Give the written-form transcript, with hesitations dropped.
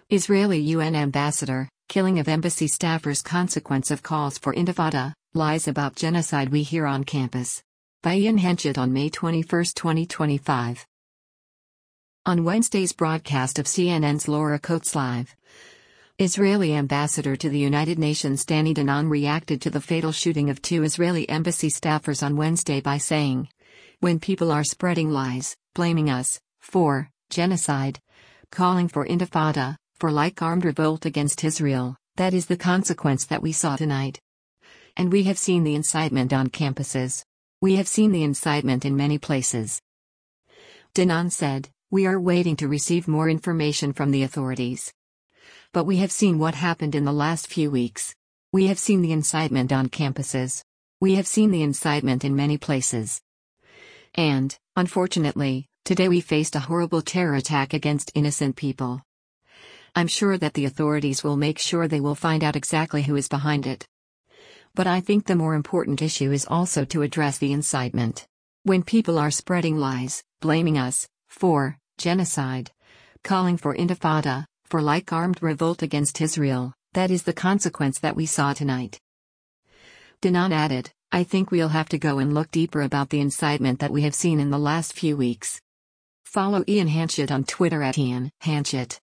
Israeli UN ambassador, killing of embassy staffers, consequence of calls for intifada, lies about genocide we hear on campus. By Ian Henchett on May 21, 2025. On Wednesday's broadcast of CNN's Laura Coates Live, Israeli ambassador to the United Nations Danny Danon reacted to the fatal shooting of 2 Israeli embassy staffers on Wednesday by saying, "When people are spreading lies, blaming us for genocide, calling for intifada, for like armed revolt against Israel, that is the consequence that we saw tonight. And we have seen the incitement on campuses. We have seen the incitement in many places." Danon said, "We are waiting to receive more information from the authorities. But we have seen what happened in the last few weeks. We have seen the incitement on campuses. We have seen the incitement in many places. And, unfortunately, today we faced a horrible terror attack against innocent people. I'm sure that the authorities will make sure they will find out exactly who is behind it. But I think the more important issue is also to address the incitement. When people are spreading lies, blaming us for genocide, calling for intifada, for like armed revolt against Israel, that is the consequence that we saw tonight." Danon added, "I think we'll have to go and look deeper about the incitement that we have seen in the last few weeks." Follow Ian Henchett on Twitter at Ian Henchett.